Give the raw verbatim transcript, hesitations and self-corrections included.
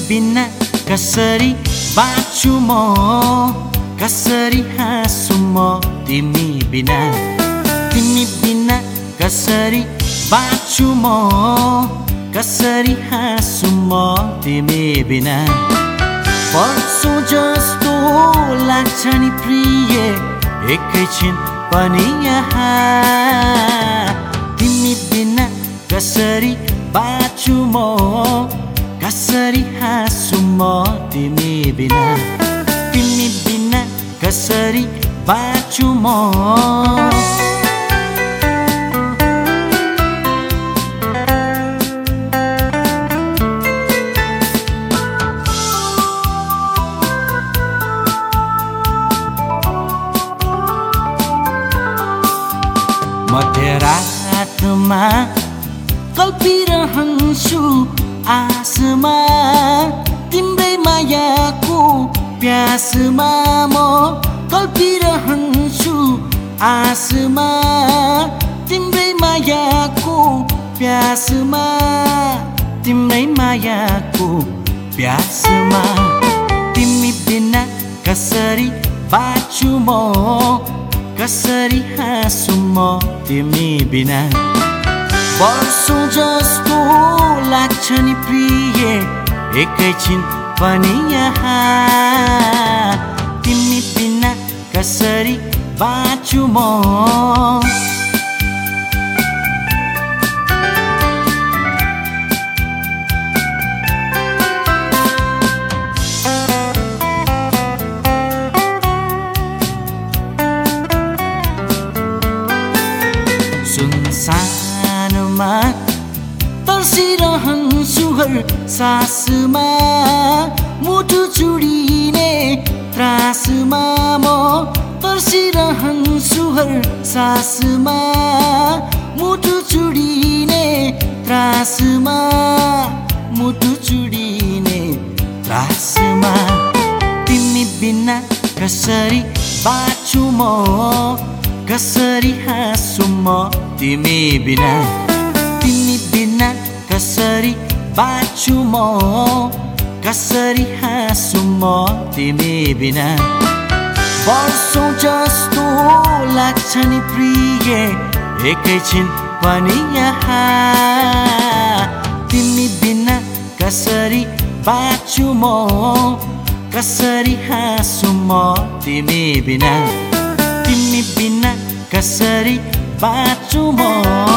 बिना कसरी बाँच्छु म कसरी हाँसु म तिमी बिना तिमी बिना कसरी बाँच्छु म कसरी हाँसु म तिमी बिना वर्षौं जस्तो लाग्छ नि प्रिय एकैछिन पनि यहाँ तिमी बिना कसरी बाँच्छु म कसरी हाँसु म तिमी बिना तिमी बिना कसरी बाँच्छु म मध्यरातमा कल्पिरहन्छु आसमा तिम्रै मायाको प्यासमा म कल्पिरहन्छु आसमा तिम्रै मायाको प्यासमा तिम्रै मायाको प्यासमा तिमी बिना कसरी बाँच्छु म कसरी हाँसु म तिमी बिना वर्षौं जस्तो लाग्छ नि प्रिय एकैछिन पनि यहाँ तिमी बिना कसरी बाँच्छु म सुनसानमा तर्सिरहन्छु हर सासमा मुटु चुडिने त्रासमा म तर्सिरहन्छु हर सासमा मुटु चुडिने त्रासमा मुटु चुडिने त्रासमा तिमी बिना कसरी बाँच्छु म कसरी हाँसु म तिमी बिना तिमी बिना कसरी बाँच्छु म कसरी हाँसु म तिमी बिना वर्षौं जस्तो लाग्छ नि प्रिय एकैछिन पनि यहाँ तिमी बिना कसरी बाँच्छु म कसरी हाँसु म तिमी बिना तिमी बिना कसरी बाँच्छु म